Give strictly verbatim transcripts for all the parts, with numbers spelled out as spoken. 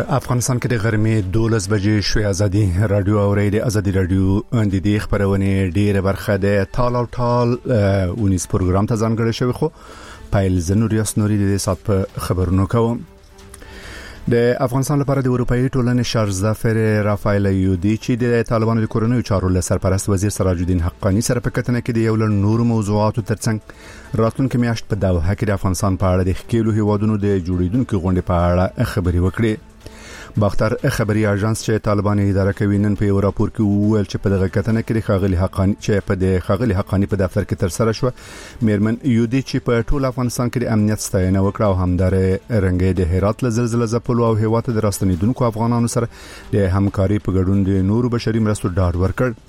افغانستان کې د غرمې دولس بجې شوې ازادي رادیو او ریډیو ازادي رادیو د دې خبرونه ډیره برخه ده ټال او ټال ونیس پروګرام ته ځانګړی شوی خو پایل زنوریاس نوري د سات په خبرونو کوم د افغانستان لپاره د اروپאי ټولنې شارزافر رافایل یودی چې د طالبانو د کورونو چارو له سرپرست وزیر سراج الدین حقانی سره په کتنه کې د یو له نور موضوعاتو ترڅنګ راتلونکي میاشت په دوحه کې د افغانستان په اړه د خکېلو هیوادونو د جوړیدونکو غونډې په اړه خبري وکړي. باختر خبري اژانس چې طالبان اداره کوي نن په یو راپور کې وویل چې په دغه کتنه کې د خاغلی حقانی چې په د خاغلی حقانی په دفتر کې تر سره شو میرمن یودی چې په ټول افغانستان کې د امنیت ستاینه وکړه او همدار رنګې د هرات له زلزلې ځپلو او هیواد د راستنیدونکو افغانانو سره د همکاري په ګډون د نورو بشري مرستو ډاډ ورکړ.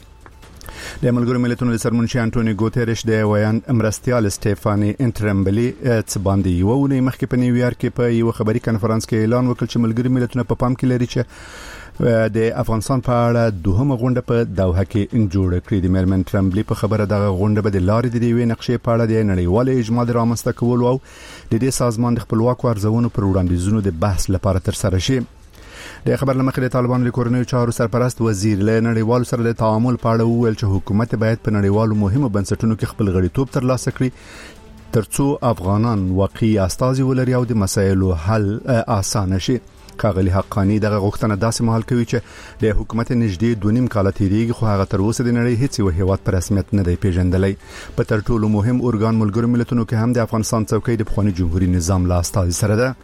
د ملګرو ملتونو د سرمنشي انټونی ګوتریش د ویان مرستيال سټيفاني انټرمبلي څ باندې یو ونې مخکې په نیویارک کې په یو خبري کانفرنس کې اعلان وکړ چې ملګرو ملتونو په پام کې لري چې د افغانستان په اړه دوهمه غونډه په دوحه کې جوړ کړې. د میرمن ترمبلي په خبره دغه غونډه به د لارې د دیوې نقشې په اړه د نړیوال اجماع د رامنځته کولو او د دې سازمان د خپلواکو ارزونو پر وړاندیزونو د بحث لپاره تر سره شي. د خبر لمخې د طالبانو د کورونو چارو سرپرست وزیر له نړیوال سره د تعامل په اړه وویل چې حکومت باید په نړیوالو مهمو بنسټونو کې خپل غړیتوب ترلاسه کړي ترڅو افغانان واقعي استازي ولري او د مسایلو حل اسانه شي. خاغلی حقانی دغه غوښتنه داسې مهال کوي چې د حکومت نږدې دوه نیم کال تیریږي خو هغه تر اوسه د نړۍ هیڅ یو هیواد پر رسمیت نه دی پیژندلی. په تر ټولو مهم ارګان ملګرو ملتونو کې هم د افغانستان څوکۍ د پخوانی جمهوریت نظام لا استازي سره ده.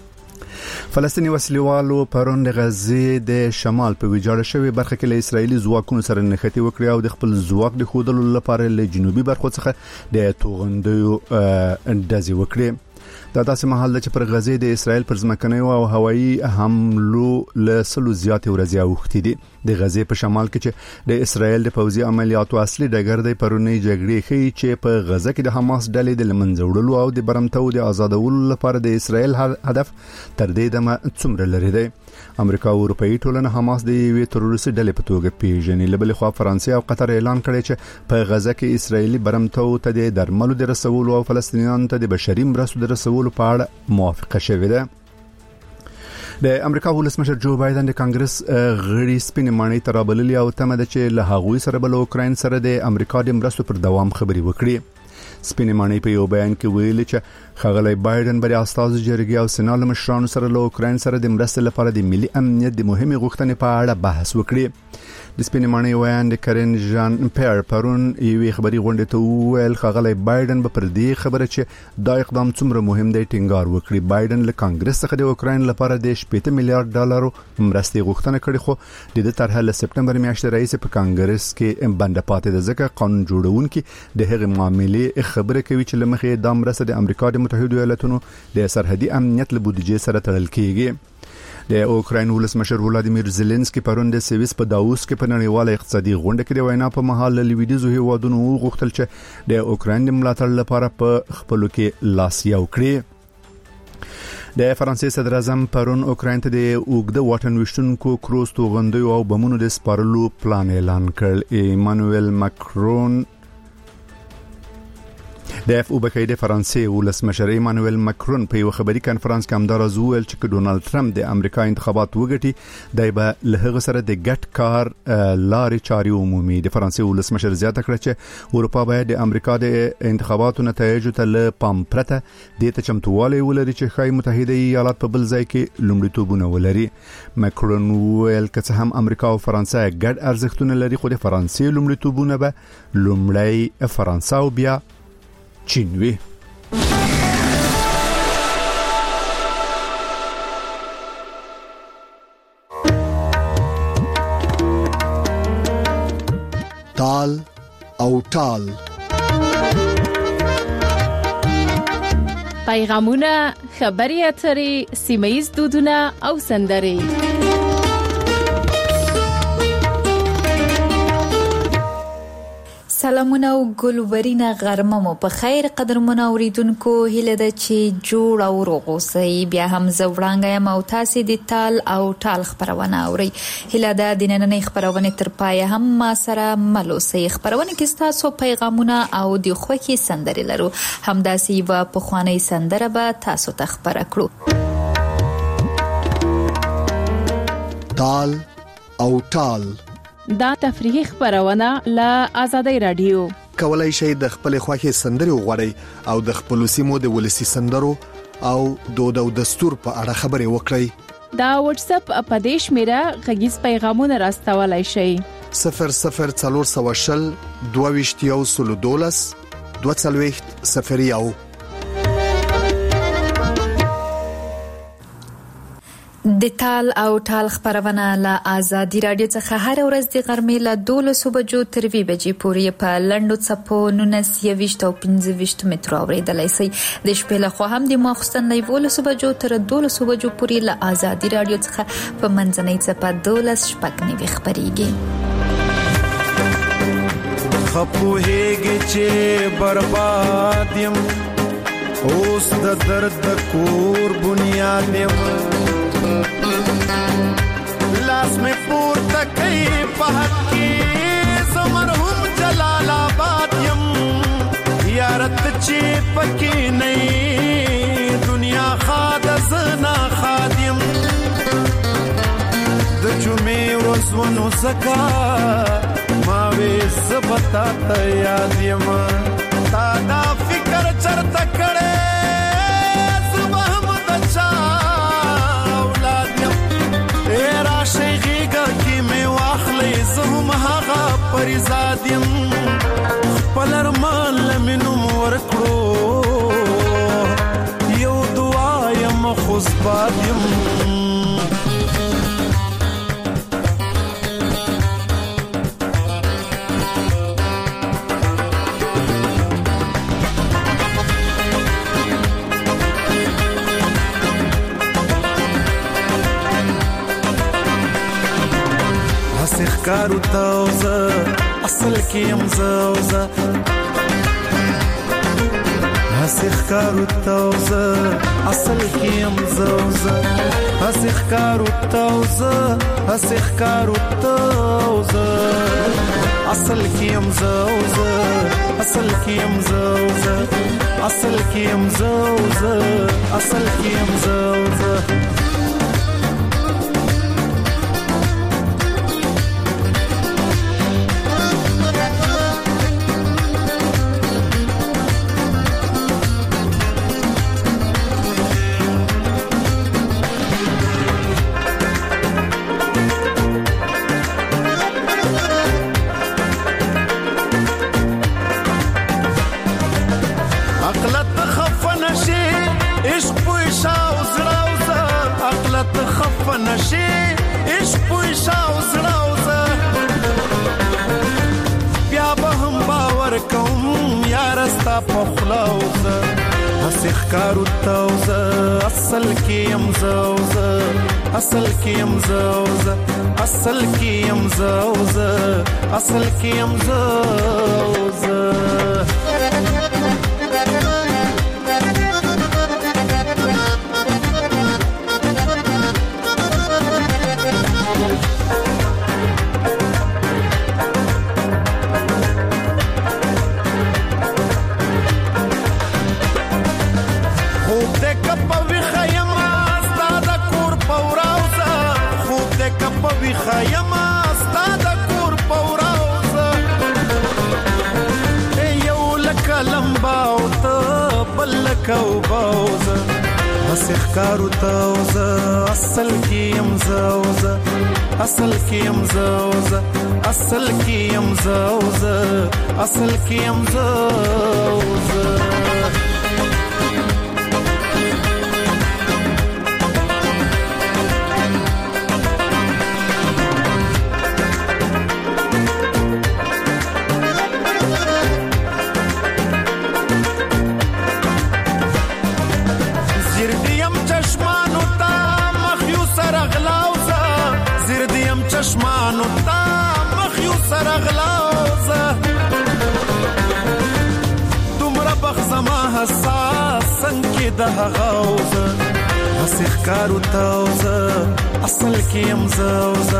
فلسطینی وسلوالو پرون د غزې د شمال په ویجاړ شوی برخه کې له اسرایلی ځواکونو سره نښتې وکړې او د خپل ځواک د خودلو لپاره له جنوبي برخو څخه د توغندیو دزي وکړي. دا داسې مهال ده چې پر غزې د اسرایل پر ځمکنیو او هوایي حملو له سلو زیاتې ورځې اوښتې دي. د غزې په شمال کې چې د اسرایل د پوځي عملیاتو اصلي ډګر دی پرونی جګړې ښیي چې په غزه کې د حماس ډلې د لمنځه وړلو او د برمتو د آزادولو لپاره د اسرایل هدف تر دې دمه څومره لري دی. امریکا او اروپאי ټولنه حماس د یوې تروریستي ډلې په توګه پیژني. له بلې خوا فرانسې او قطر اعلان کړی چې په غزه کې اسرایلی برمتو ته د درملو د رسولو او فلسطینیانو ته د بشري مرستو د رسولو په اړه موافقه شوې ده. د امریکا ولسمشر جو بایدن د کانګرس غړي سپین مانی ترابللی او تمه ده چې له هغوی سره بل اوکراین سره د امریکا د مرستو پر دوام خبري وکړي. سپین مانی په یو بیان کې ویلي چې خغلی بایدن بری استازو جرګې او سېنات مشرانو سره له اوکراین سره د مرستې لپاره د ملي امنیت د مهمه غوښتنې په اړه بحث وکړي. د سپین مانی ویان د کرن جان پیر پرون یوې خبري غونډې ته ویل خغلی بایدن به پر دې خبره چې دا اقدام څومره مهم دی ټینګار وکړي. بایدن له کانګرس څخه د اوکراین لپاره د شپږ میلیارډ ډالرو مرستې غوښتنه کړې خو د دې طرحه له سپټمبر میاشتې راځي په کانګرس کې بند پاتې ده ځکه قانون جوړونکي د هغې معاملې خبره کوي چې لمخې د مرسته د امریکا د متحده ایالاتونو د سرحدي امنیت له بودیجې سره تړل کیږي. د اوکراین ولسمشر ولادیمیر زيلنسکي پرون د سویس په داووس کې په نړیواله اقتصادي غونډه کې د وینا په مهال لویدیزو هیوادونو غوښتل چې د اوکراین د ملاتړ لپاره په خپلو کې لاس یو کړي. د فرانسې صدر اعظم پرون اوکراین ته د اوګده واټن وشتونکو کروز توغندیو او بمونو د سپارلو پلان اعلان کړ. ایمانوئل ماکرون د اف او بکای د فرانسې ولسمشر ایمانوئل ماکرون په یو خبري کانفرنس کې همدار زوول چې ډونالد ټرمپ د امریکا انتخابات وګټي دای به له هغه سره د ګټ کار لارې چاري عمومي. د فرانسې ولسمشر زیاته کړ چې اروپا باید د امریکا د انتخاباتو نتایج ته له پام پرته د چمتووالي ولري چې خای متحده ایالات په بل ځای کې لومړیتوبونه ولري. ماکرون ویل چې هم امریکا او فرانسې ګډ ارزښتونه لري خو د فرانسې لومړیتوبونه به لومړی فرانسه او بیا چین وی. تال او ټال پیغامونه خبري اترې سیمایي دودونه او سندري. سلامونه او ګلورینه غرمه مو په خیر قدرمنو اوریدونکو هیله ده چې جوړ او روغ اوسئ. بیا هم زوړانګه یم او تاسو د تال او ټال خبرونه اورئ. هیله ده د نننۍ خبرونه تر پایه هم ما سره مل اوسئ. خبرونه کې تاسو پیغامونه او د خوښي سندري لرو. همداسې یو په خواني سندره به تاسو ته خبره کړو. تال او ټال. دا تفریحي خبرونه له آزادۍ رادیو. کولای شئ د خپل خوښي سندري وغواړئ او د خپل سیمو د ولسی سندرو او دود او دستور په اړه خبري وکړئ. دا واتس اپ اپدیش میرا غږیز پیغامونه راستولای شئ. صفر صفر څلور سو شل دوه ویشتیو سلو دولس دوه څلوېښت صفر یو. د تال او ټال خبرونه له آزادي رادیو څخه هر ورځ د غرمې له دولسو بجو تر وی بجې پورې په لنډو څپو نولس یویشت او پنځه ویشت مترو اورېدلای شئ. د شپې له خوا هم د ماخوستن له دولسو بجو تر دولسو بجو پورې له آزادي رادیو څخه په منځنۍ څپه دولس شپږ نوي خبريږي. خپوهېږي چې برباد یم اوس د درد کور بنیاد یم لاس میں پورته کوي په حق کې زمرهم جلال آباد یم یارت چې پکې نه دنیا خاد زنا خادم د جمعې ورځونو زکا ما وې زبتا ته یاد یم تا دا فکر چرته کړې زبهم د چا اولاد یم ایرا شیغیگا کی میں واخلی زهم هاغا پریزاد یم خپل ارمان لمنم ورکړو یو دعا یم خوشباد یم کارو تاوزه اصل کې امزوزه هسخ کارو تاوزه اصل کې امزوزه هسخ کارو تاوزه هسخ کارو تاوزه اصل کې امزوزه اصل کې امزوزه اصل کې امزوزه اصل کې امزوزه نشي عشق پوي شاو زړاوزه بیا به هم باور کوم یار استا په خلاوزه هسخ کارو تاوزه اصل کې امزوزه اصل کې امزوزه اصل کې امزوزه اصل کې امزوزه خیمه ستا د کور پوراوزه یو لکه لمبا او ته بل لکه اوباوزه هسې ښکارو تاوزه اصل کې امزوزه اصل کې امزوزه اصل کې امزوزه اصل کې امزوزه چشمانو تا مخیو سرغلاوزه دومره بخزما حساس سنکی ده غوزه هسخ کارو تاوزه اصل کې امزوزه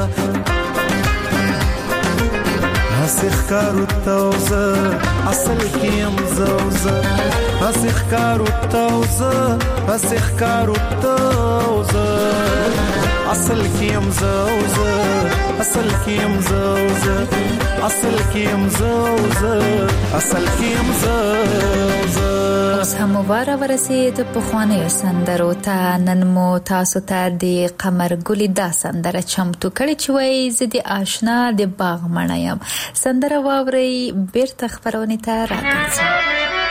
هسخ کارو تاوزه اصل کې امزوزه هسخ کارو تاوزه هسخ کارو تاوزه اصل کیم زوزه اصل کیم زوزه اصل کیم زوزه اصل کیم زوزه. اوس هم واره ورسید په خوانې سندرو ته. نن مو تاسو ته د قمر ګلې دا سندره چمتو کړې چې وایي زه د آشنا د باغ مڼه یم. سندره واورئ بیرته خپرونې ته راګرځئ.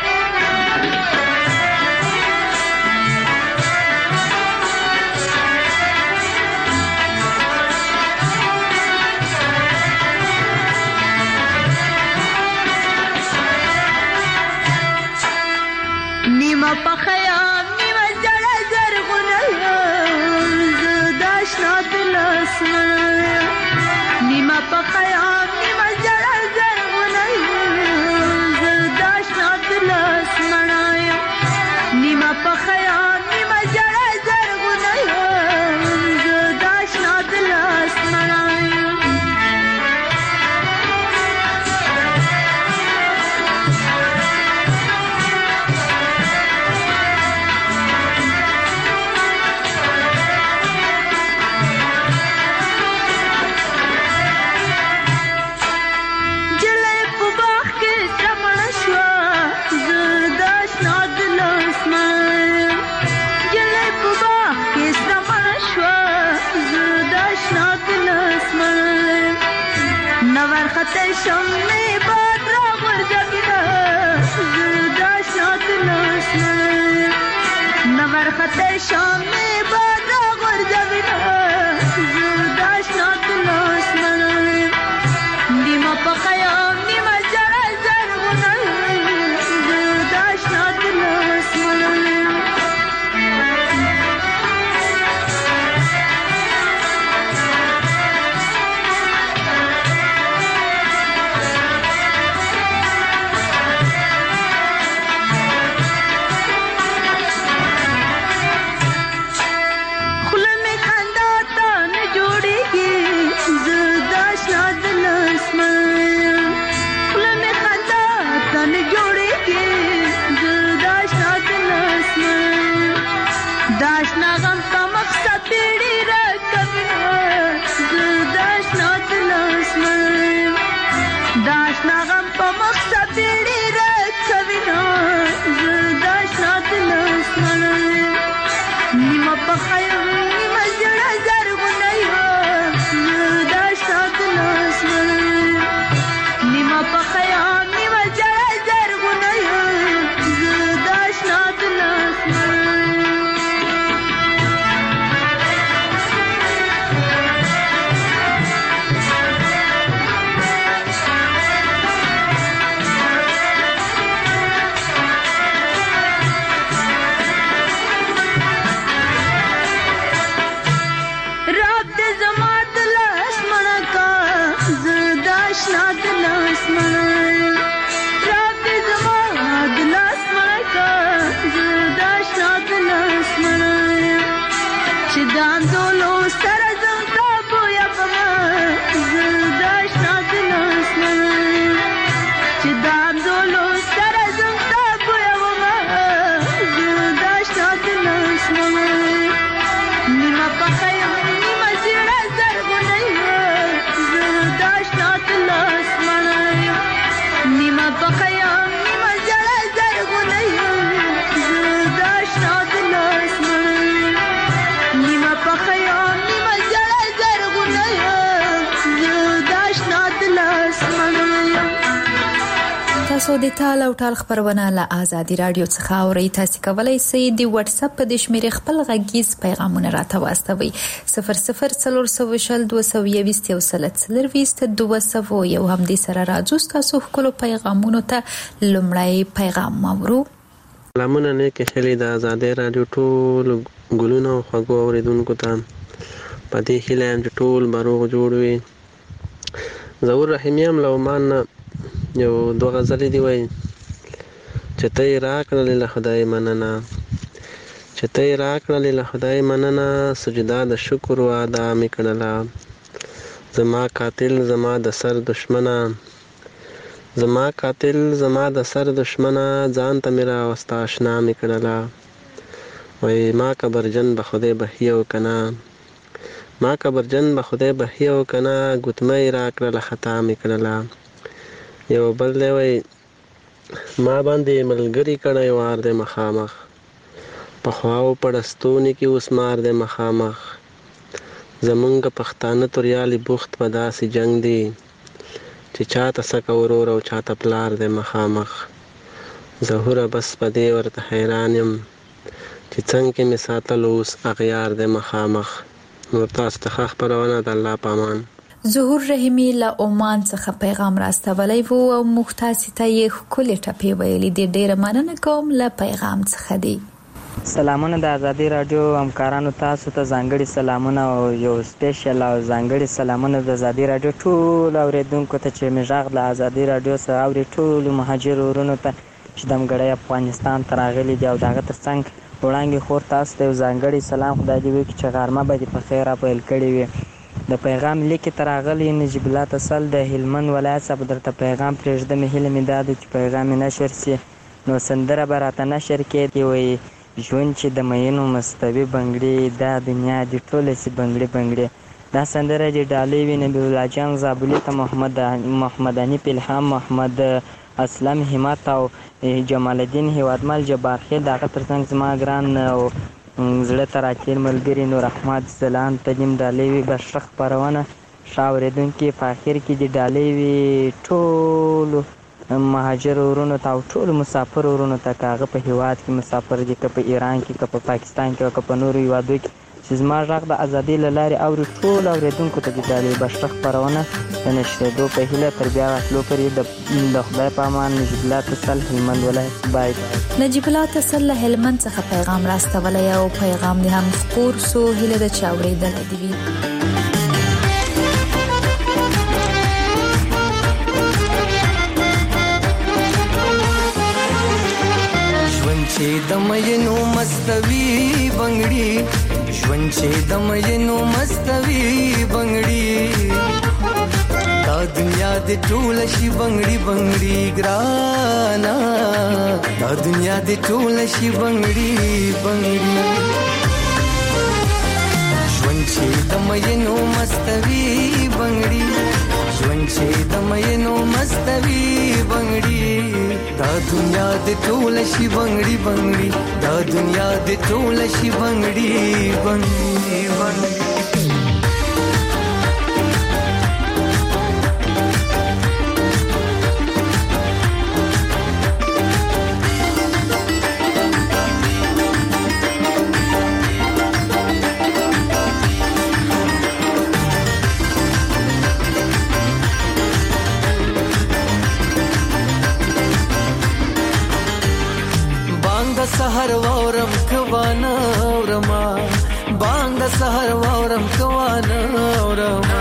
نیمه پخیا نیمه جړه زرغونه زه د آشنا د لاس مړه. نیمه پخیا نیمه جړه زرغونه زه د آشنا د لاس مړه. نیمه پخیا نیمه جړه زرغونه زه د آشنا د لاس مړه. خطر شم می باد را غرزوینا زه د آشنا د لاس مړه. نور خطر شم می باد را غرزوینا زه د آشنا د لاس مړه. نیمه پخیا نیمه جړه زرغونه زه د آشنا د لاس مړه. تاسو د تال او ټال خبرونه له آزادي رادیو څخه اورئ. تاسو کولی شئ د واتس اپ په د شمیرې خپل غږیز پیغامونه راته واستوئ. صفر صفر څلور سوه شل دوه سوه یوویشت یو سل څلرویشت دوه سوه یو. همدې سره راځو تاسو خپل پیغامونو ته. لومړی پیغام اورو. سلامونه نیکه خلی د آزادي رادیو ټول ګلونو خوږو اوریدونکو ته په دې هیله یم چې ټول بروغ جوړ وي. زهور رحیمیم له عمان یو دوه غزلې دی وایي چې ته یې راکړلې له خدای مننه چې ته یې راکړلې له خدای مننه سجده د شکر و ادا مې کړله. زما قاتل زما د سر دشمنه زما قاتل زما د سر دشمنه ځان ته مې راوسته اشنا مې کړله. وایي ما کبرجن به خدای بخي او که نه ما کبرجن به خدای بخي او کنه ګوتمۍ راکړله خطا مې کړله. یو بل دی وایي ما باندې ملګري کړی وار دی مخامخ، پخواو پړستونې کې اوس مار دی مخامخ. زمونږ پښتانه توریالي بوخت په داسې جنگ دی چې چاته سکه ورور او چاته پلار دی مخامخ. ظهوره بس په دې ورته حیران یم چې څنګه کې مې ساتلو اوس اغیار دی مخامخ. نور تاسو ته ښه خپرونه د الله په امان. ظهور رحیمي له عمان څخه پیغام راستولی و او موږ تاسو ته یې ښکلې ټپې ویلې دي. ډېره مننه کوم له پیغام څخه دی. سلامونه د ازادي رادیو همکارانو، تاسو ته ځانګړي سلامونه او یو سپیشل او ځانګړي سلامونه د ازادي رادیو ټول اوریدونکو ته چې مې غږ له ازادي رادیو سره اوري، ټول مهاجر ورونو ته چې دمګړی افغانستان ته راغلي دي او د هغه تر څنګ وړاندې خور تاسو ته یو ځانګړي سلام. خدای دې وکړي چې غرمه به دې په خیر راپیل کړې وي. د پیغام لیکې ته راغلی نجیب الله تسل د هلمند ولایت څخه درته پیغام پرېږدم. هیله مې دا ده چې پیغام مې نشر سي نو سندره به راته نشر کړي. وایي ژوند چې د مینو مستوي بنګړي، دا دنیا دې ټوله سي بنګړي بنګړي. دا سندره دې ډالۍ وي نبي الله جان زابلي ته، محمد محمد حنیف الهام، محمد اسلم همت او جمال الدین هیوادمل جبار خیل. د هغه تر څنګ زما ګران او زړه ته راکېل ملګري نور احمد زلان ته نیم ډالۍ وي. بس ښه خپرونه ښه اورېدونکي په اخر کې دې ډالۍ وي ټولو مهاجر ورونو ته او ټولو مسافر ورونو ته، که هغه په هېواد کې مسافر دي، که په ایران کې، که په پاکستان کې او که په نورو هېوادو کې چې زما غږ د ازادۍ له لارې اوري، ټولو اورېدونکو ته دې ډالۍ. بس ښه خپرونه د نشرېدو په هیله تر بیا راتلو پورې د خدای په امان. نجیب الله تسل، هلمند ولایت. بای بای. نجیب الله تسل له هلمند څخه پیغام راستولی او پیغام دې هم خپور سو. هیله ده چې اورېدلی دې وي. چې د مینو مستوي بنګړي، ژوند چې د مینو مستوي بنګړي، دا دنیا د ټول شي بنګړي بنګړي ګرانا، دا دنیا د ټول شي بنګړي بنګړي. ژوند چې د مینو مستوي بنګړي، ژوند چې د مینو مستوي بنګړي، دا دنیا د ټول شي بنګړي بنګړي، دا دنیا د ټول شي بنګړي بنګړي بنګړي. سحر وورم کوانا ورما، بانگ سحر وورم کوانا ورما،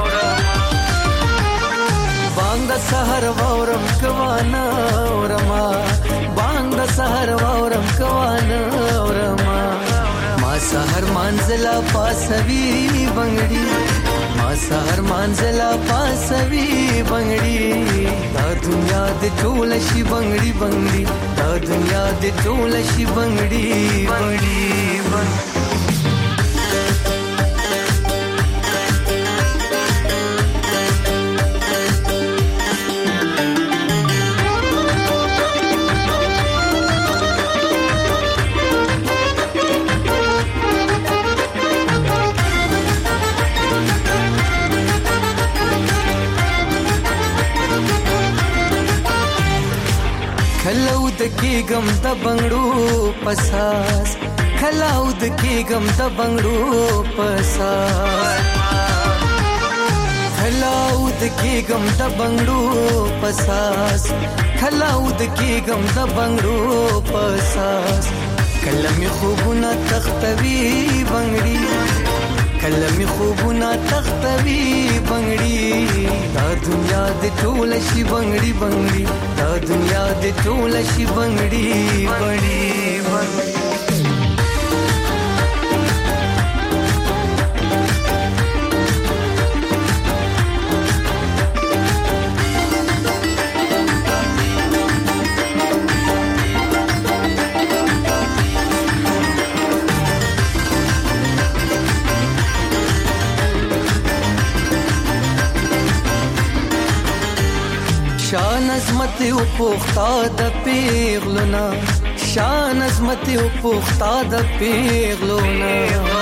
بانگ سحر وورم کوانا ورما، بانگ سحر وورم کوانا ورما. ما سحر منزلا پاسوي بنگړي، ما سحر منزلا پاسوي بنگړي، دا دنیا د ټول شي بنگړي بنگړي، دا دنیا د ټول شي بنگړي بنگړي بنگړي. کلاو د کېګم د بنگړو پساس، کلاو د کېګم د بنگړو پساس، کلاو د کېګم د بنگړو پساس، کلاو د کېګم د بنگړو پساس. کلمې خوبونه تختوي بنگړي، کلمې خوبونه تختوي بنگړي، دا دنیا د ټول شي بنگړي بنگړي، دا دنیا د ټول شي بنگړي بنگړي بنگړي. شان عظمت او پوختا د پیغلونا شان عظمت او پوختا د پیغلونا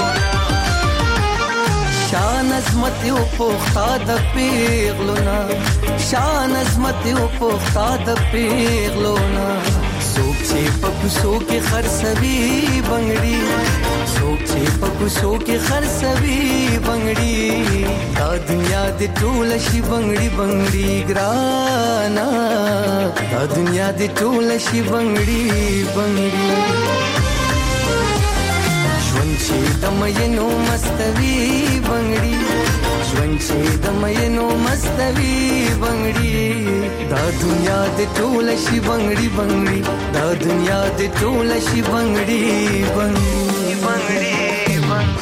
شان عظمت او پوختا د پیغلونا شان عظمت او پوختا د پیغلونا سوک چې په کوڅو کې خرڅوي بنگړي سوک چې په کوڅو کې خرڅوي بنگړي دا دنیا د ټول شي بنگړي بنگړي ګرانا دا دنیا د ټول شي بنگړي بنگړي ژوند چې د مینو مستوي بنگړي ژوند چې د مینو مستوي بنگړي دا دنیا د ټول شي بنگړي بنگړي دا دنیا د ټول شي بنگړي بنگړي بنگړي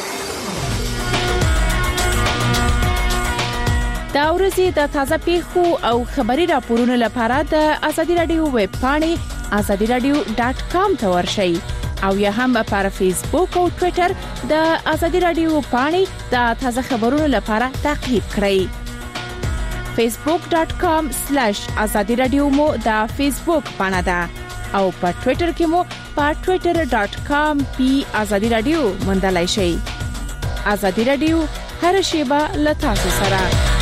دا ورځې د تازه پیښو او خبري راپورونو لپاره د ازادي رادیو ویب پاڼې ازادي رادیو ډاټ کام ته ورشئ او یا هم پر فیسبوک او ټوئیټر د ازادي رادیو پاڼې د تازه خبرونو لپاره تعقیب کړئ facebook dot com slash azadi radio مو د فیسبوک پاڼه ده او په ټوئیټر کې مو په twitter dot com پی azadi radio موندلای شئ. ازادي رادیو هر شیبه له تاسو سره.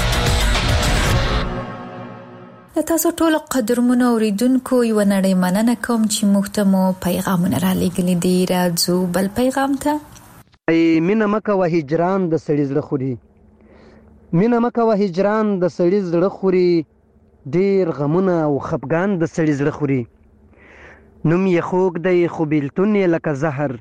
تاسو ټول قدرمن اوریدونکو یو نړۍ مننه کوم چې موږ ته مو پیغامونه را لېږلي دي. راځو بل پیغام ته. ای مینه مکه و هجران د سړي زړه خوري مینه مکه و هجران د سړي زړه خوري ډیر غمونه او خفګان د سړي زړه خوري نوم یې خوږ دی خو بیلتون یې لکه زهر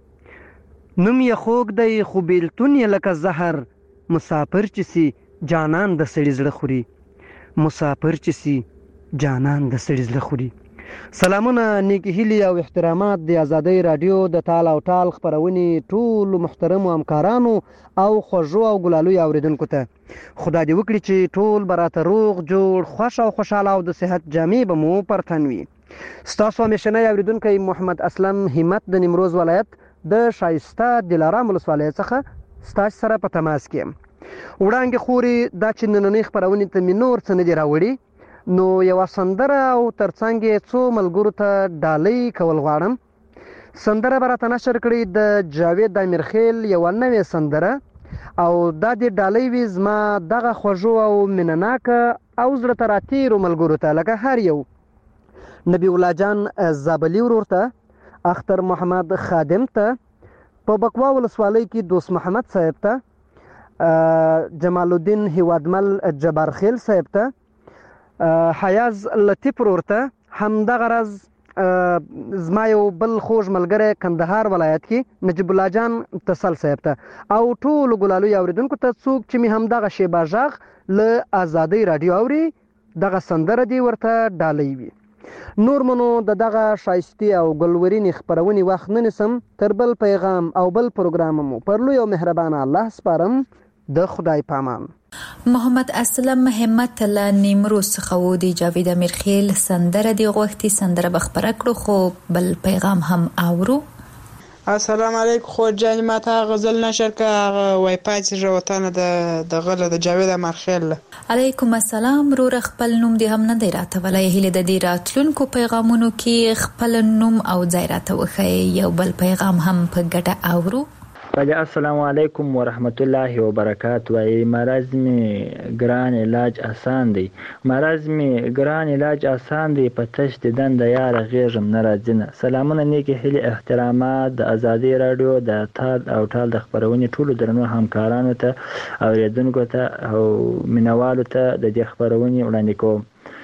نوم یې خوږ دی خو بیلتون یې لکه زهر مسافر چې سي جانان د سړي زړه خوري مسافر چې سي جانان د سړي زړه خوري. سلامونه نیک هیلې او احترامات د ازادۍ رادیو د تال او ټال خبرونې ټول محترم همکارانو او خوږو او ګلالو اوریدونکو ته خدای دې وکړي چې ټول براته روغ جوړ خوش او خوشاله او د صحت جامې به مو پرتن وي. ستاسو همیشنی اوریدونکی محمد اسلم همت د نیمروز ولایت د شایسته دلارام ولسوالۍ څخه ستاسو سره په تماس کې یم. وړاندې خوري دا چې نننۍ خبرونې ته مې نور څه نه دي راوړي نو یوه سندره او ترڅنګ یې څو ملګرو ته ډالۍ کول غواړم. سندره به راته نشر کړي د جاوید امیرخیل یوه نوې سندره او دا د ډالۍ وي زما دغه خوږو او مینهناکه او زړه ته راتېرو ملګرو ته لکه هر یو نبی الله جان زابلي ورور ته اختر محمد خادم ته په بکوا ولسوالۍ کې دوست محمد صاحب ته جمال الدین هیوادمل جبار خیل صاحب ته حیاز لطیف ورور ته همدغه راز زما یو بل خوږ ملګری کندهار ولایت کې نجیب الله جان تسل صاحب ته او ټولو ګلالو اوریدونکو ته څوک چې مې همدغه شیبه غږ له ازادۍ رادیو اوري دغه سندره دی ورته ډالۍ وي. نور منو د دغه شایستي او ګلورینې خپرونې وخت نه نیسم تر بل پیغام او بل پروګرام مو پر لوی او مهربانه الله سپارم د خدای پامان. محمد اسلم همت له نیمروز څخه و دی جاوید امیرخیل سندره دی غوښتي سندره بخبره کړو خو بل پیغام هم اورو. السلام علیکم خو جان ماته غزل نشر کا وای پات روتانه د د غله د جاوید امیرخیل. علیکم السلام رو خپل نوم دی هم نه دی راته ولای هله د دې راتلونکو پیغامونو کې خپل نوم او ځای راته وخی یو بل پیغام هم په ګډه اورو. السلام علیکم ورحمت الله وبرکاته. وای مرض می ګران علاج آسان دی مرض می ګران علاج آسان دی په تش دند یار غیرم ناراضینه. سلامونه نیکی هلي احترامات د ازادي رادیو د تال او ټال د خبرونې ټولو درنو همکارانو ته اوریدونکو ته او مینوالو ته د دې خبرونې وړاندې کوم.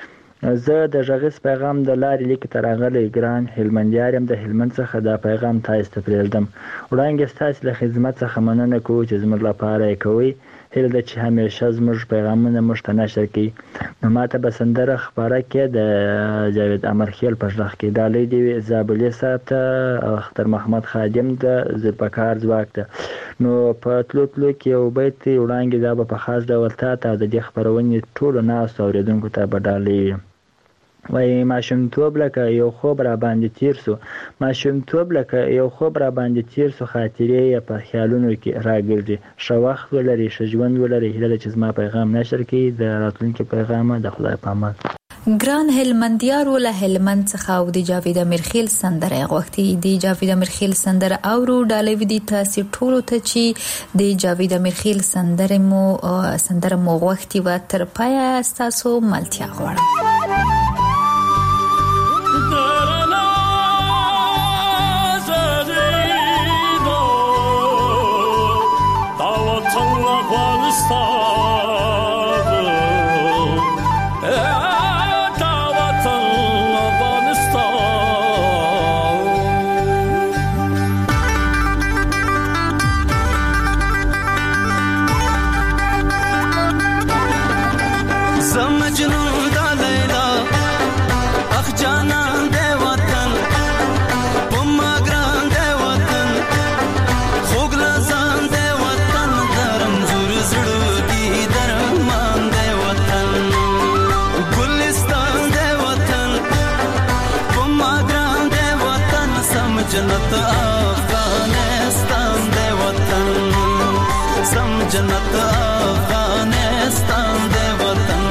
زه د غږیز پیغام د لارې لیک تر راغلی ګران هلمندیار یم د هلمند څخه دا پیغام تاسو ته پرېږدم. وړاندې ستاسو له خدمت څخه مننه کوو چې زموږ لپاره یې کوئ. هیله ده چې همیشه زموږ پیغامونه موږ ته نشر کړي. نو ماته به سندره خپاره کړي د جاوید امیرخیل په غږ کې ډالۍ دې وي زابلي صاحب ته اختر محمد خادم د ذوالفقار ځواک ته. نو په تلو تلو کې یو بیت وړاندې دا به په خاص ډول تا ته د دې خپرونې ټولو ناستو اورېدونکو ته به ډالۍ وي. وای ماشومتوب لکه یو خوب را باندې تیر سو ماشومتوب لکه یو خوب را باندې تیر سو خاطرې یې په خیالونو کې راګرځي. ښه وخت ولري ښه ژوند ولري. هیله ده چې زما پیغام نشر کړي. د راتلونکي پیغام د خدای په امان. ګران هلمندیارو له هلمند څخه او د جاوید امیرخیل سندره غوښتي. د جاوید امیرخیل سندره اورو ډالې ودی تاسو ټول ته چې د جاوید امیرخیل سندره مو سندره مو غوښتي و تر پای تاسو ملتیا غواړم. जन्नत अफगानिस्तान दे वतन सम जन्नत अफगानिस्तान दे वतन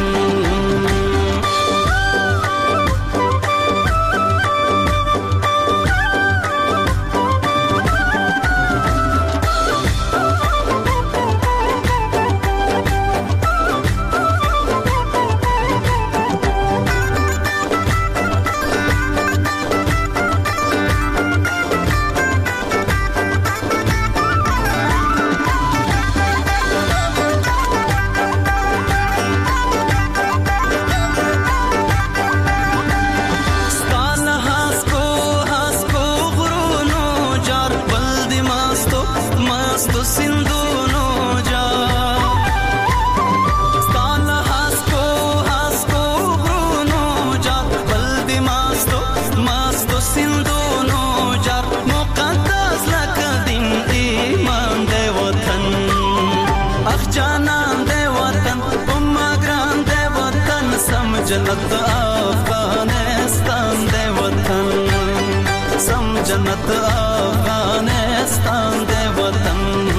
जन्नत अफगानिस्तान दे वतन सम जन्नत अफगानिस्तान दे वतन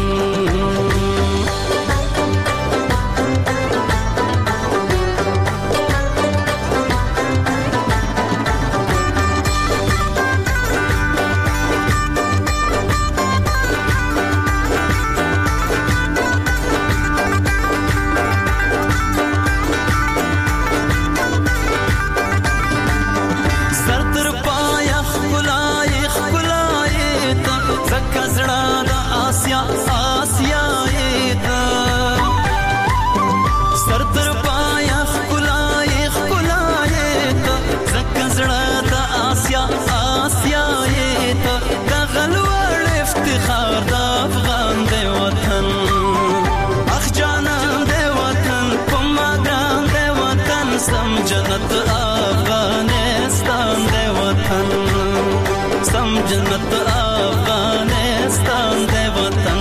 जन्नत अफगानिस्तान दे वतन सम जन्नत अफगानिस्तान दे वतन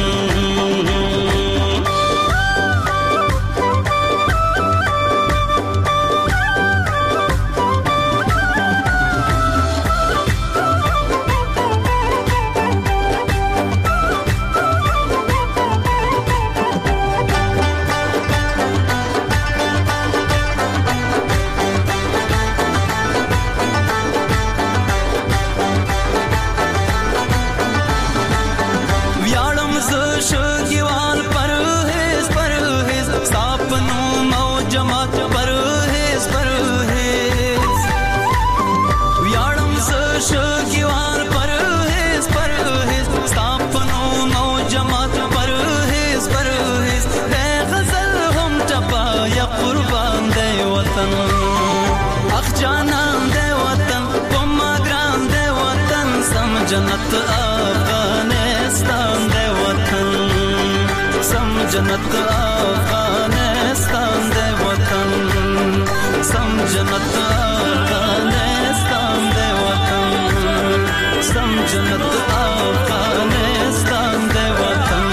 जन्नत अफगानिस्तान दे वतन सम जन्नत अफगानिस्तान दे वतन सम जन्नत अफगानिस्तान दे वतन सम जन्नत अफगानिस्तान दे वतन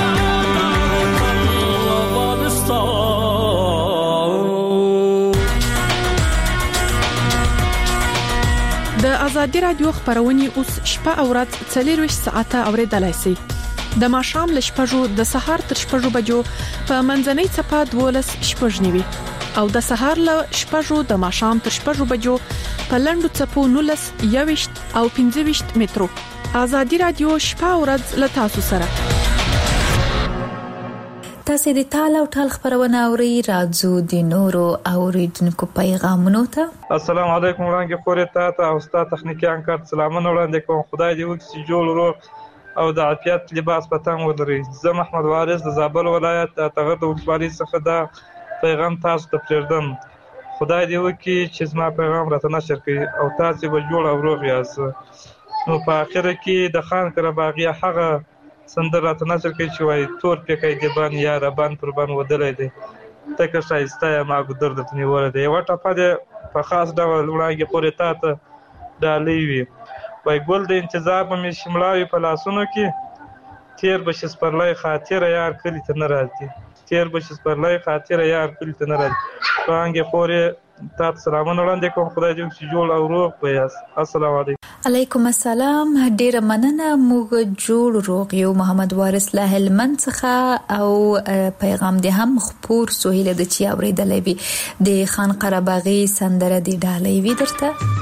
د آزادي رادیو خبرونه اوس شپه او ورځ څلور ساعته اوریدلای شئ. د ماښام ل شپږو د سهار تر شپږو بجو په منځنۍ صفه دولس شپږ نیوي او د سهار له شپږو د ماښام تر شپږو بجو په لندو چپو نولس یويشت او پنځه ویشت مترو. ازادي رادیو شپه او ورځ له تاسو سره. تاسو د ټال او ټال خبرونه اوري. راځو د نورو اوریدونکو پیغامونو ته. السلام علیکم وړاندې خورې ته او ستا تخنیکی انکار سلامونه وړاندې کوم. خدای دې وکړي جوړ ورو او د عافیت لباس پتنګ ولري. زه محمد وارث د زابل ولایت د تغد ولسوالۍ څخه دا پیغام تاسو ته پرېږدم. خدای دې وکړي چې زما پیغام راته نشر کړي او تاسو به جوړ او روغ یاست. نو په اخر کې د خان قرباغي هغه سندره راته نشر کړي چې وایي تور پکې د بان یا ربان پر بان ودلې دي تکه شایسته ما ګدر د نیول دی. یو ټاپه د په خاص ډول وړاندې پورې تاته ډالې وي. وای ګل د انتظار په مې شملاوي په لاسونو کې تیر بشس پرلای خاطر یار کلی ته نه راځي. تیر بشس پرلای خاطر یار کلی ته نه راځي. څنګه پورې تاسو سلامونه وړاندې کوم. خدای دې چې جوړ او روغ پياس. السلام علیکم. علیکم السلام. ډیر مننه. موږ جوړ روغ یو. محمد وارث له هلمند څخه او پیغام دې هم خپور سهیل د چی اوریدلې وی د خان قرباغي سندره دی ډالې وی درته.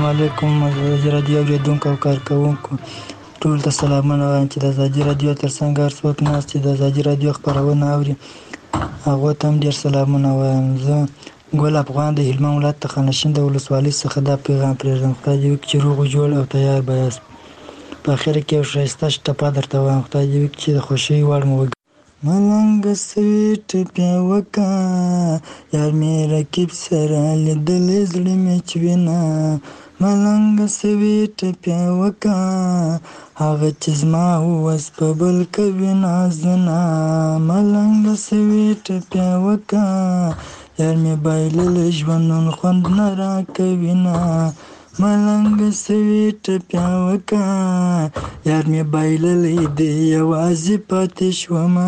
السلام علیکم رادیو اوریدونکو او کارکوونکو ټول ته سلامونه وایم چې د ازادي رادیو ترڅنګ هر څوک ناست چې د ازادي رادیو خپرونه اوري هغه ته هم ډېر سلامونه وایم. زه ګل افغان د هلمند ولایت د خانشین د ولسوالۍ څخه دا پیغام پرېږدم. خدای دې وکړي چې روغ جوړ او تیار به یاست. په اخر کې یو ښایسته شټپه درته وایم. خدای دې وکړي چې د خوښۍ وړ مو وګرځي. ملنګ سوي ټپې وکړه یار مې رقیب سره لیدلې زړه مې چوینه. ملنګ سوي ټپې وکړه هغه چې زما وس په بل کوي نازنه. ملنګ سوي ټپې وکړه یار مې بایللی ژوند نن خوند نه راکوي نه. ملنګ سوي ټپې وکړه یار مې بایللی دی یوازې پاتې شومه.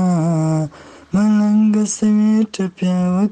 ملنګ سوي ټپې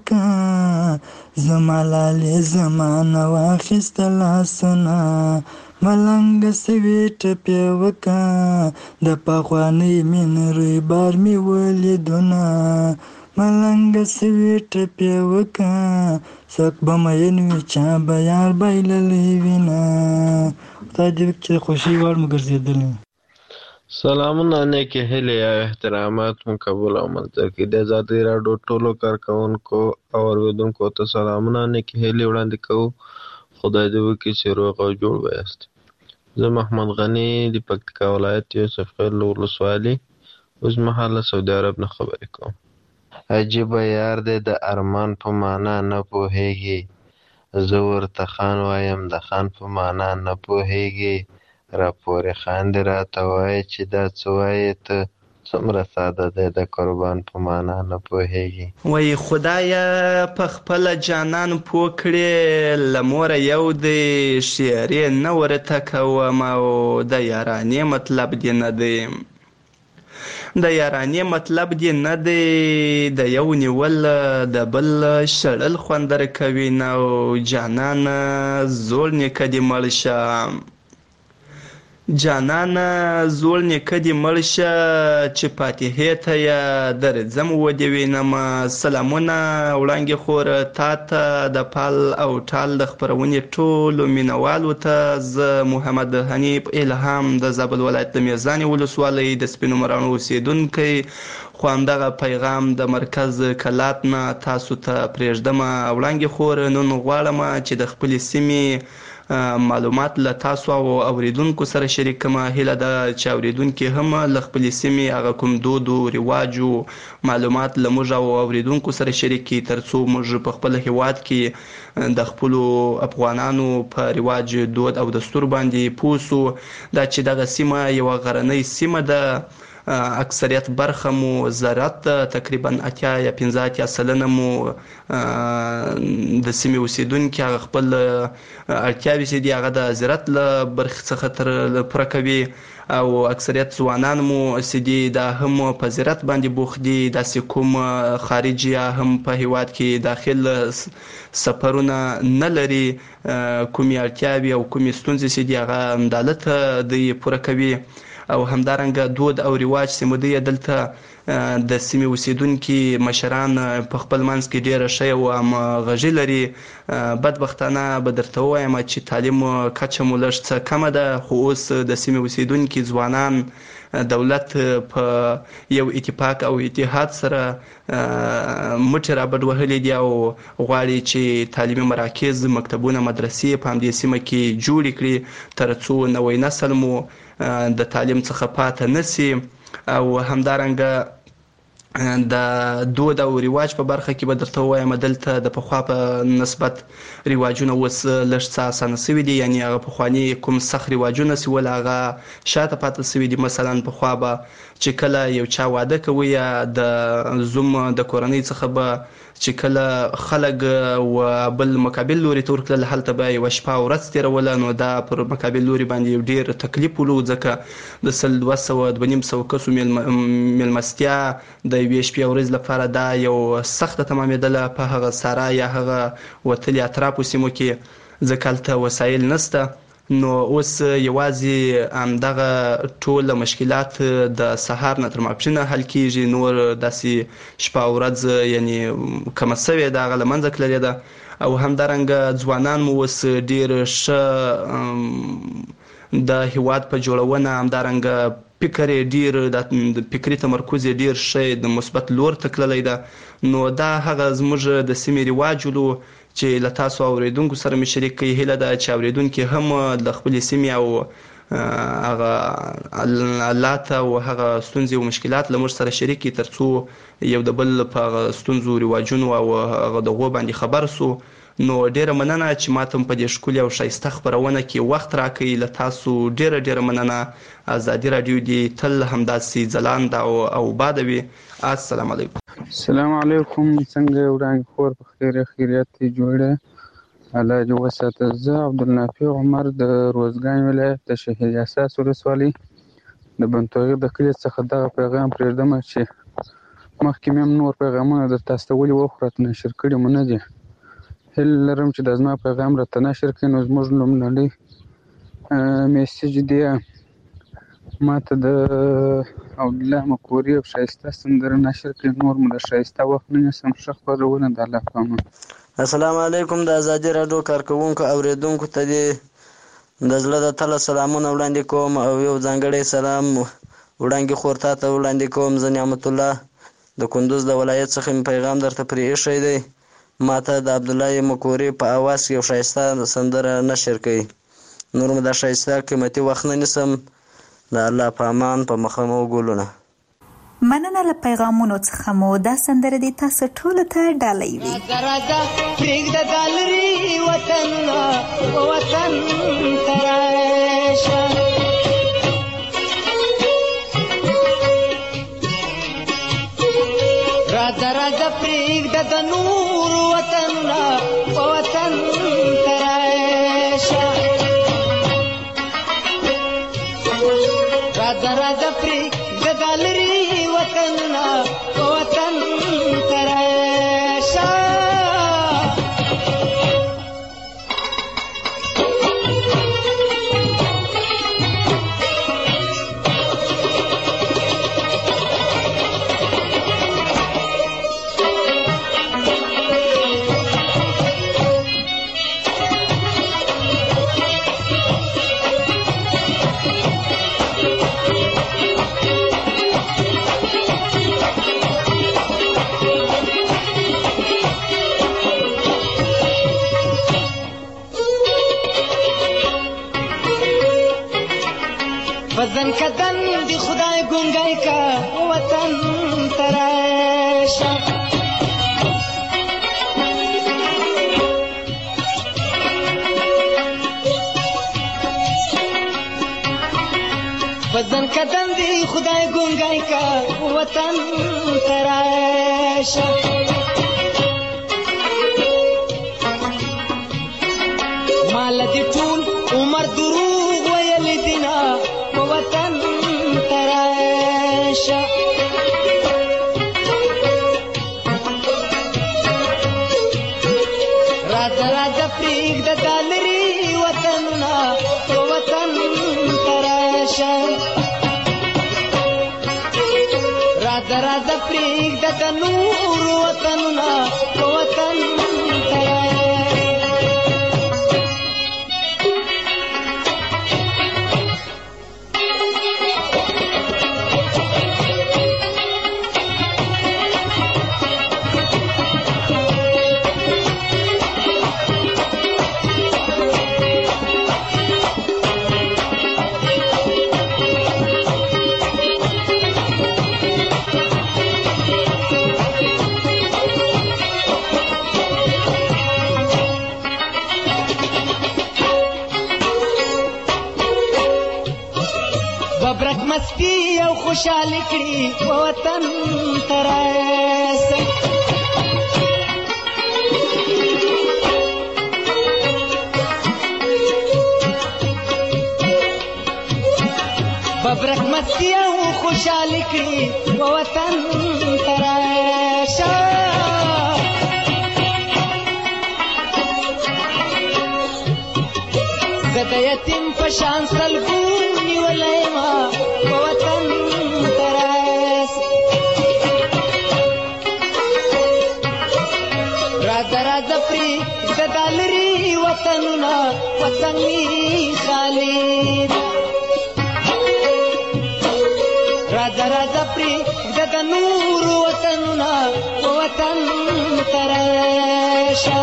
وکړه زما لالې زمانه واخیسته لاسونه. ملنګ سوي ټپې وکړه د پخوانۍ مینې رویبار مې ولیدونه. ملنګ سوي ټپې وکړه څوک به مین وي چا به یار بایللی وینه. خدای دې وکړي چې د خوښۍ وړ مو ګرځېدلی. سلامونه نیکې هیلې او احترامات مو قبول او منظور کړي. د ازادي راډیو ټولو کارکوونکو او اورېدونکو ته سلامونه نیکې هیلې وړاندې کوو. خدای دې وکړي چې روغ او جوړ به یاست. زه محمد غني د پکتیکا ولایت یوسف خیل ولسوالۍ اوسمهاله سعودي عرب نه خبرې کوم. عجیبه یار دی د ارمان په معنا نه پوهیږي. زه ورته خان وایم د خان په معنا نه پوهیږي. راپورې خاندې راته وایي چې دا څه وایې ته څومره ساده دی د قربان په معنا نه پوهیږي. وایي خدایه په خپله جانان پوه کړې له موره یو دی شعرې نه ورته کوم او د یارانې مطلب دې نه دی. د یارانې مطلب دې نه دی د یو نیول د بل شړل خوندر کوي نه. او جانان زوړ نیکه دې مړ شه جانان زوړ نیکه دې مړ شه چې فاتحې ته یې درځم ودې وینم. سلامونه وړانګې خور تا ته د پال او ټال د خپرونې ټولو مینوالو ته. زه محمد حنیف الهام د زابل ولایت د میزانې ولسوالۍ د سپینو مراڼو اوسېدونکی خو همدغه پیغام د مرکز کلات نه تاسو ته پرېږدم. وړانګې خور نن غواړم چې د خپلې سیمې معلومات له تاسو او اوریدونکو سره شریک کړم. هیله ده چې اوریدونکي هم له خپلې سیمې هغه کوم دود او رواجو معلومات له موږ او اوریدونکو سره شریک کړي ترڅو موږ په خپل هیواد کې د خپلو افغانانو په رواج دود او دستور باندې پوه سو. دا چې دغه سیمه یوه غرنۍ سیمه ده. اکثریت برخه مو زراعت تقریبا اتیا یا پنځه اتیا سلنه مو د سیمې اوسیدونکي هغه خپل اړتیاوې چې دي هغه د زراعت له برخې څخه تر پوره کوي او اکثریت ځوانان مو چې دي دا هم په زراعت باندې بوخت دي. داسې کوم خارجي هم په هیواد کې داخل سفرونه نه لري. کومې اړتیاوې او کومې ستونزې چې دي هغه همدالته دوی پوره کوي او همدارنګه دود او رواج چې مو دوی دلته د سیمې اوسیدونکي مشران په خپل منځ کې ډېره ښه او همغږي لري. بدبختانه به درته ووایم چې تعلیم کچه مو لږ څه کمه ده خو اوس د سیمې اوسیدونکي ځوانان دولت په یو اتفاق او اتحاد سره مټې رابډ وهلي دي او غواړي چې تعلیمي مراکز مکتبونه مدرسې په همدې سیمه کې جوړې کړي ترڅو نوی نسل مو د تعلیم څخه پاتې نشي. او همدارنګه د دود او رواج په برخه کې به درته ووایم دلته د پخوا په نسبت رواجونه اوس لږ څه اسانه سوي دي. یعنې هغه پخواني کوم سخت رواجونه چې ول هغه شاته پاتې سوي دي. مثلا پخوا به چې کله یو چا واده کوي یا د زوم د کورنۍ څخه به چې کله خلک و بل مقابل لوري ته ورتلل هلته به یوه شپه ورځ تېروله نو دا پر مقابل لوري باندې یو ډېر تکلیف ولو ځکه د سل دوه سوه دوه نیم سوه کسو میلمستیا د یوې شپې ورځ لپاره دا یو سخته تمامېدله په هغه ساره یا هغه وتلي اطرافو سیمو کې ځکه هلته وسایل نشته نو اوس یوازې همدغه ټول مشکلات د سهار نه تر ماپښینه حل کیږي، نور داسې شپه او ورځ یعنی کمه سوې ده هغه له منځه تللې ده. او همدارنګه ځوانان مو اوس ډېر ښه د هیواد په جوړونه، همدارنګه فکر یې ډېر د فکري تمرکز یې ډېر ښه د مثبت لور ته تللی ده. نو دا هغه زموږ د سیمې رواج ولو چې له تاسو اورېدونکو سره مې شریک کړي. هیله ده چې اورېدونکي هم د خپلې سیمې او هغه حالات او هغه ستونزې او مشکلات له موږ سره شریک کړي، تر څو یو د بل په هغه ستونزو رواجونو او هغه دغو باندې خبر سو. نو ډېره مننه چې ماته په دې ښکلې او ښایسته خپرونه کې وخت راکوي. له تاسو ډېره ډېره مننه. ازادي راډیو دې تل همداسې ځلانده او اباده وي. السلام علیکم. السلام علیکم. څنګه وړاندې خور په خیر خیریت جوړه الله دې وساته. زه عبدالنافع عمر د روزګان ولایت د شهید اساس ولسوالۍ د بنتوغي د کلي څخه دغه پیغام پرېږدم چې مخکې مې هم نور پیغامونه در تاسو ته ولې وخو راته نشر کړي مو نه دي. هیله لرم چې دا زما پیغام راته نشر کړي. نو زموږ لومړنی میسج دی ما ته د عبدالله مکوري او ښایسته سندره نشر کړي. نور مو د ښایسته وخت نه نیسم. ښه خپرونه د الله په امان. السلام علیکم. د ازادي راډیو کارکوونکو اوریدونکو ته دې د زړه د تله سلامونه وړاندې کوم او یو ځانګړی سلام وړاندې خور ته ته وړاندې کوم. زه نعمت الله د کندوز د ولایت څخه مې پیغام درته پرې ایښی دی. ما ته د عبدالله مکوري په اواز کې یو ښایسته سندره نشر کړي. نور مو د ښایسته قیمتي وخت نه نیسم. د الله په امان په مخه مو ګلونه. مننه له پیغامونو څخه مو دا سندره دې تاسو ټولو ته ډالۍ وي. راځه راځه پرېږده دا لرې وطنونه وطن ته راشه. راځه راځه پرېږده د نور وطنونه وطن ته راشه. راځه راځه پرېږده دا لرې وطنونه وطن ته راشه. وطن کدن دی خدای گنگای کا وطن تراشه. وطن کدن دی خدای گنگای کا وطن تراشه. مال دی ټول عمر دروغ ویل دینا وطن تراشه. راځه راځه پرېږده دا لرې وطنونه وطن تراشه. راځه راځه پرېږده د نور وطنونه وطن تراشه. ببرک مستی او خوشحالی کړي وطن تراشه. ببرک مستی او خوشحالی کړي وطن تراشه. زه د د یتیم په شان سلګو نیولای ما په وطن تراس راځه راځه پری د دالري وطنونه وطن می خالد راځه راځه پری د نور وطنونه وطن تراشه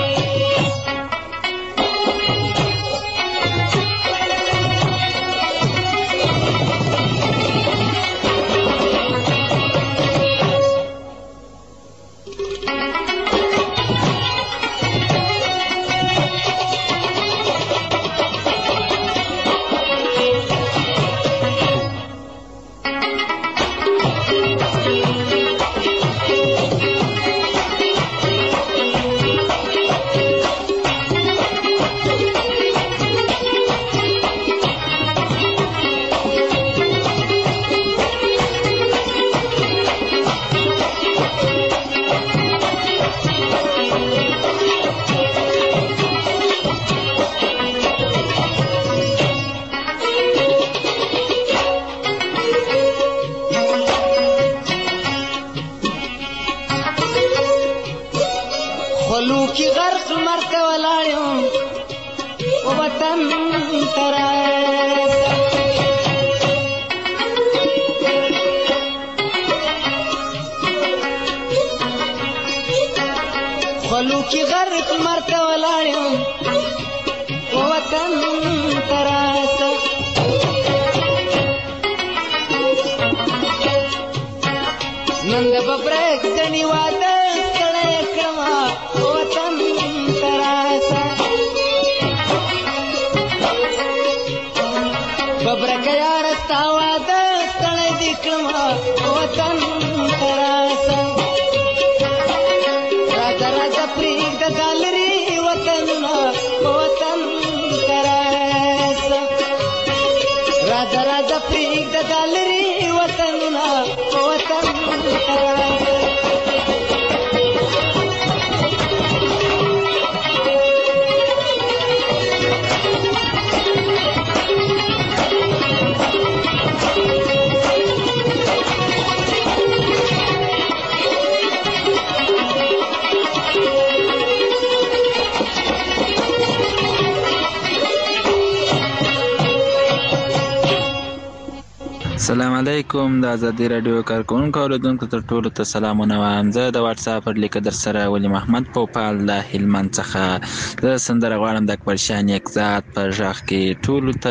السلام علیکم د ازادي رادیو کارکونکو اوریدونکو ته ټولو ته سلامونه وایم. زه د واتس اپ پر لیکه در سره ولی محمد پوپال د هلمند څخه د سندره غواړم د اکبر شاه نیک ذات په ژغ کې ټولو ته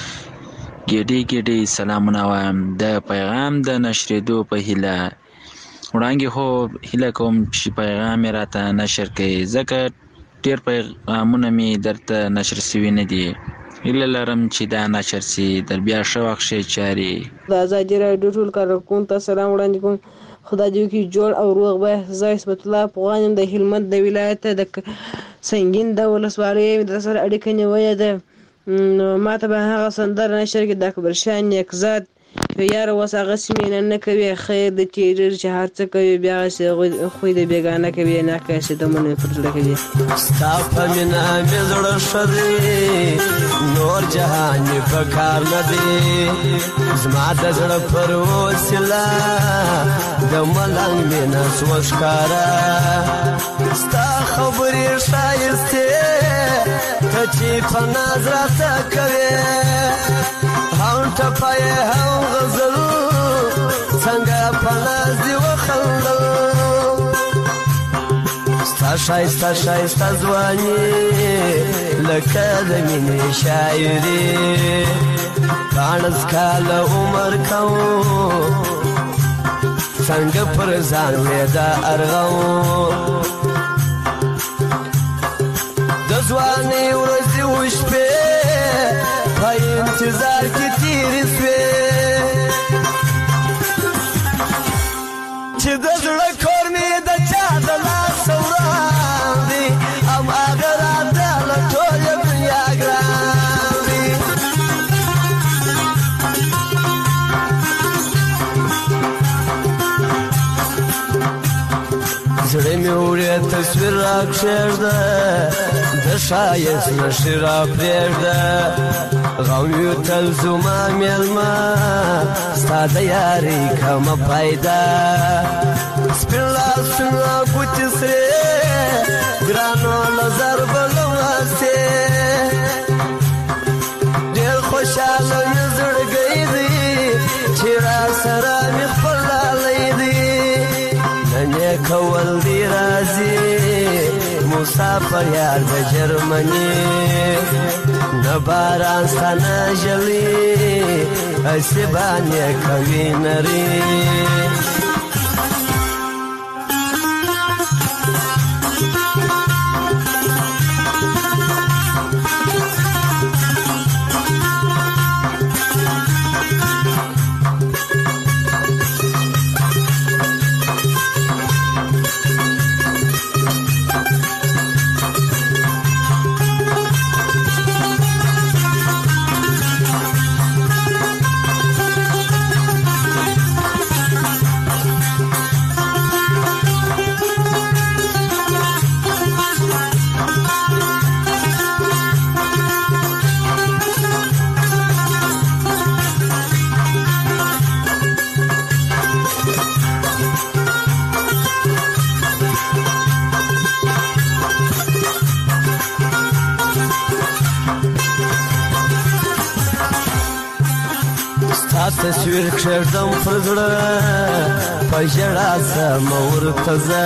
ګډي ګډي سلامونه وایم. د پیغام د نشریدو په هیله وړاندې خو هیله کوم چې پیغام راته نشر کړي ځکه ډېر پیغامونه مې درته نشر شوي نه دي. هیله لرم چې دا نشر سي در بیا ښه وخت شي چاري. د ازادي راډیو ټول کارکونکو ته سلام وړاندې کوم. خدای دې وکړي جوړ او روغ به. زه عصمت الله افغان یم د هلمند د ولایت د سنګین د ولسوالۍ د سره اړیکه نیولې ده. ما ته به هغه سندره نشر کړي د اکبر شاه نیک ذات یاره اوس هغه سیمې نه کوي خیر د تیرر چې هر څه کوي بیا خوی د بیګانه کوي نه کوي چې د مونږ پر زړه کوي. ستا په مینا مې زړه ښه دی نور جهان مې په کار نه دی زما د زړه پر وسیله د ملنګ مینه سوه ښکاره ستا خبرې ښایستې ته چې په ناز راته کوې هم ټپه یې هم غزل څنګه په ناز دې وخندل ستا ښایسته ښایسته ځواني لکه د مینې شاعري پاڼس کاله عمر کوم څنګه پر ځان مې دا ارغوم د ځوانۍ ورځې وشپې په انتظار کې تیرې سوې چې د زړه کور مې د چا د لاس وړاندې هماغه راته له ټوله دنیا ګران دی. زړه مې وړې تصویر راکښېږده د ښایست نښې را پرېږده غم یو تل زما مېلمه ستا د یارۍ کمه پیدا سپین لاسونه ګوتې سرې ګرانو له ضربه له واسې ډېر خوشحاله مې زړګی دی چې را سره مې خپل لالی دی نن یې کول دی راځي مسافر یار د جرمني نه باران ستا نه ژلي هسې باندې کوي نري تصویر کښېږدم پر زړه په ژړا ځمه ورته زه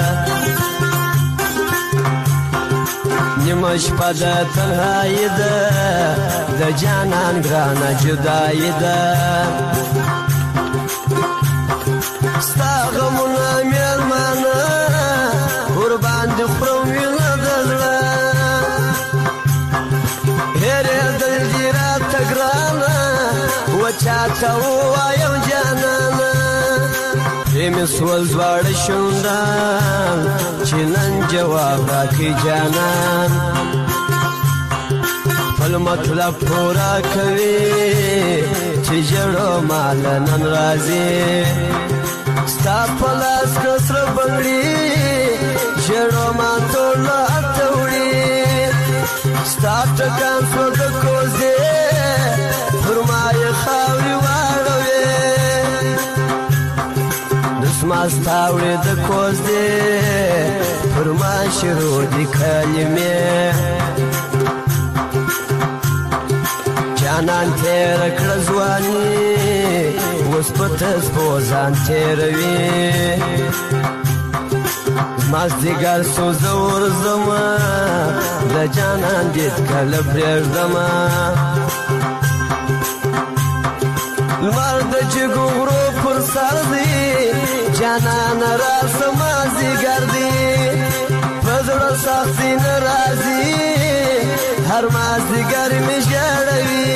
نیمه شپه د تنهایي ده د جانان ګرانه جدایي ده ستا غمونه مېلمانه ورباندې خورم وینه د زړه هېرېدل دي راته ګرانه وچاته ووایم جانانه پرې مې سول دواړه شونډان چې نن جواب راکړي جانان خپل مطلب پوره کوي چې ژړو ماله نن راځي ستا په لاس که سره بنګړي ژړو ما ټوله هلته وړي ستا ټکان شو د کوزې پر ما یې خاورې واړوې دسما ستا وړې د کوزې پر ما شروع دي کلمې جانان تېره کړه ځواني اوس په تسپو ځان تېروي مازدیګر سو زه ورځمه د جانان دید کله پرېږدمه لمر د جګو غرو پر سر دی جانانه راسه مازدیګر دی په زړه سختي نه راځي هر مازدیګر مې ژړوي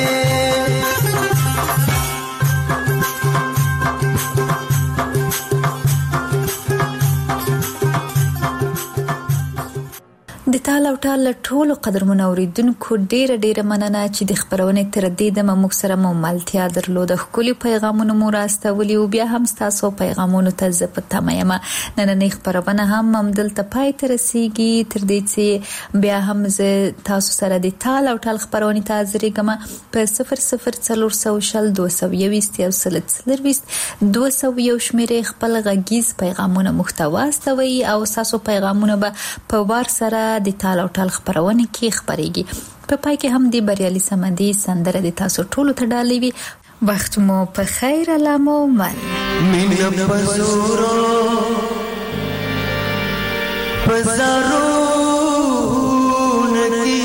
د تال او ټال ټولو قدرمنو اوریدونکو ډیره ډیره مننه چې د خبرونې تر دې د موږ سره مو ملتیا درلوده خولي پیغامونه مو راستولي او بیا هم تاسو پیغامونو ته زه په تمه یم نننۍ خبرونه هم هم دلته پای ته رسیږي تر دې چې بیا هم زه تاسو سره د تال او ټال خبرونه ته حاضرېږم په صفر صفر څلور سوه شل دوه سوه یوویشت یو سل څلرویشت دوه سوه یو شمېرې خپل غږیز پیغامونه محتوا استوي او تاسو پیغامونه به په وار سره د تال او ټال خبرونه کې خبرېږي په پای کې هم د بریالي سمندي سندره د تاسو ټولو ته ډالۍ وي وخت مو په خیر علامو من مینه پزورو پزارو نکی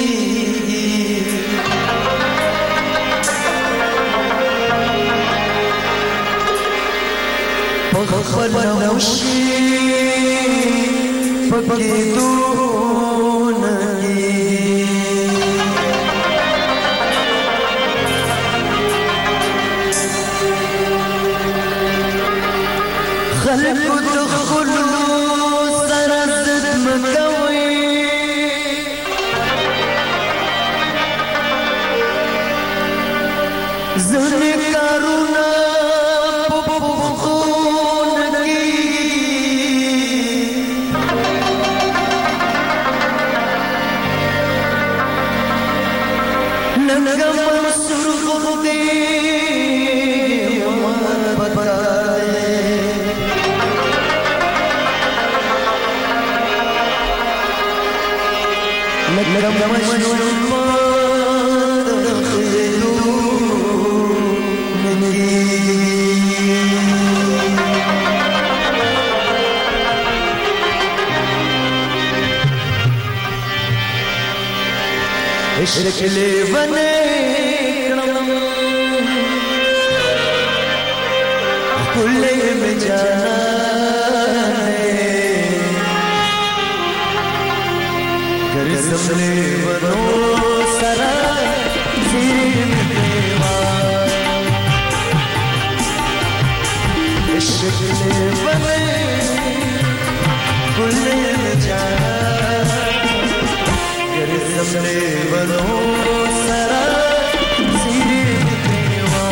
پخپل نوشي پکې خلقو دخلو سرزد مکوي زنی کارونا پپخونگی لکه مجنون شکلې بنې کړم ټولې مې جانې ګرځم لیونو سره زیر دیوا شکلې بنې ټولې مې جانې ګرځم لیونو سره زیر دیوا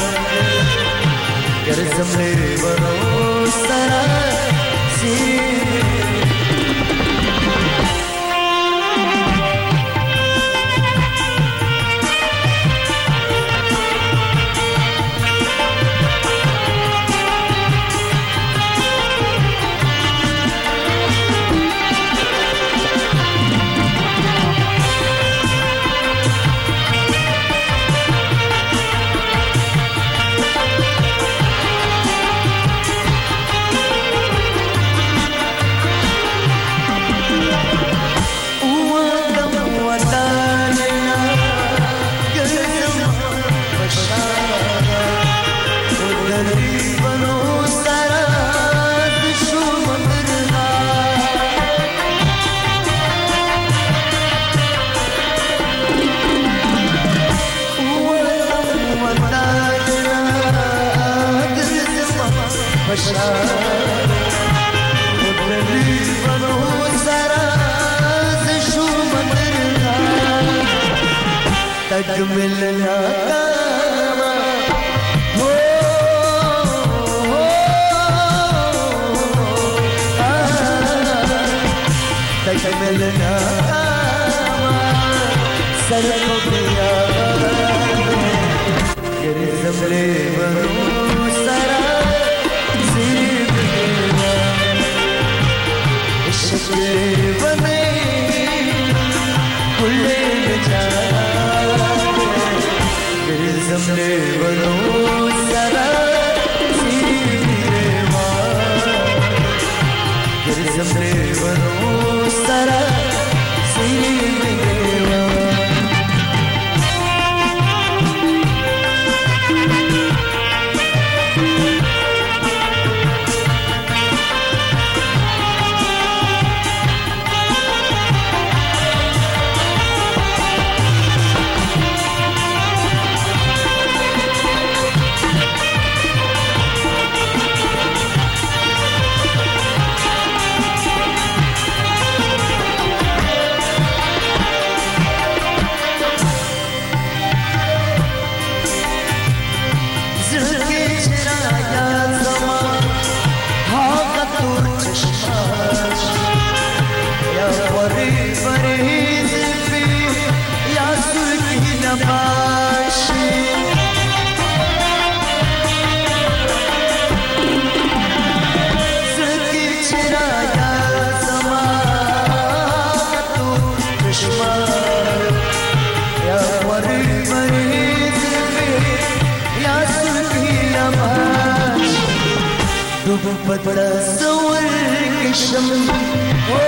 ګرځم لیونو سره زیر तक मिलना हो तक मिलना सर को पिया गिरज़म लेवनो सरा ज़ीब देवा इश्क़ बने खुले बेचारा गिरज़म लेवनो सरा ज़ीब देवा गिरज़म लेवनो सरा ज़ीब देवा बड़ा सवर किशम हो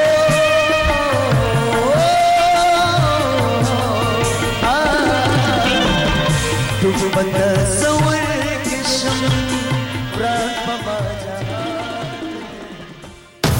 तू बड़ा सवर किशम